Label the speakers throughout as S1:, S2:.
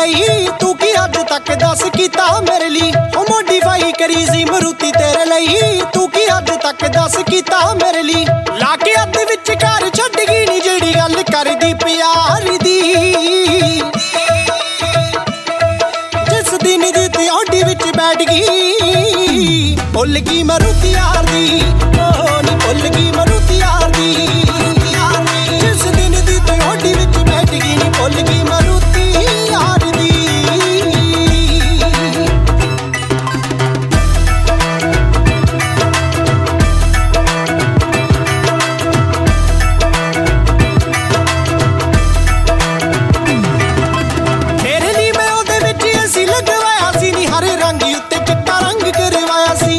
S1: ਲਈ ਤੂੰ ਕੀ ਅੱਜ ਤੱਕ ਦੱਸ ਕੀਤਾ ਮੇਰੇ ਲਈ ਉਹ ਮੋਡੀਫਾਈ ਕਰੀ ਸੀ ਮਰੂਤੀ ਤੇਰੇ ਲਈ ਤੂੰ ਕੀ ਅੱਜ ਤੱਕ ਦੱਸ ਕੀਤਾ ਮੇਰੇ ਲਈ ਲਾ ਕੇ ਅੱਧ ਵਿੱਚ ਘਰ ਛੱਡ ਗਈ ਨੀ ਜਿਹੜੀ ਗੱਲ ਕਰਦੀ ਪਿਆਰ ਦੀ ਜਿਸ ਦਿਨ ਦੀ ਤੇ ਆਡੀ ਵਿੱਚ ਬੈਠ ਗਈ ਭੁੱਲ ਗਈ ਮਰੂਤੀ ਯਾਰ ਦੀ ਓ ਨੀ ਭੁੱਲ ਗਈ ਮਰੂਤੀ ਯਾਰ ਦੀ ਜਿਸ ਦਿਨ ਦੀ ਤੇ ਆਡੀ ਵਿੱਚ ਬੈਠ ਗਈ ਨੀ ਭੁੱਲ ਗਈ ਮਰੂਤੀ ਯਾਰ ਦੀ ਤੇਰੇ ਲਈ ਮੈਂ ਉਹਦੇ ਵਿੱਚ ਏਸੀ ਲਗਵਾਇਆ ਸੀ ਨੀ ਹਰੇ ਰੰਗ ਉੱਤੇ ਚਿੱਟਾ ਰੰਗ ਕਰਵਾਇਆ ਸੀ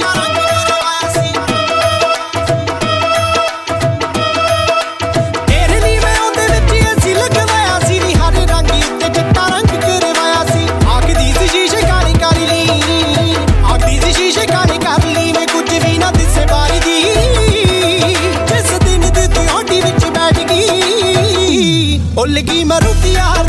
S1: ਤੇਰੇ ਲਈ ਮੈਂ ਉਹਦੇ ਵਿੱਚ ਏਸੀ ਲਗਵਾਇਆ ਸੀ ਨੀ ਹਰੇ ਰੰਗ ਉੱਤੇ ਚਿੱਟਾ ਰੰਗ ਕਰਵਾਇਆ ਸੀ ਆਖਦੀ ਸੀ ਸ਼ੀਸ਼ੇ ਕਾਲੀ ਕਰ ਲਈ ਆਖਦੀ ਸੀ ਸ਼ੀਸ਼ੇ ਕਾਲੀ ਕਰ ਲਈ ਮੈਂ ਕੁਝ ਵੀ ਨਾ ਦਿਸੇ ਬਾਰੀ ਦੀ ਜਿਸ ਦਿਨ ਦੀ ਤੂੰ ਆਡੀ ਵਿੱਚ ਬੈਠ ਗਈ ਭੁੱਲ ਗਈ ਮਰੂਤੀ ਯਾਰ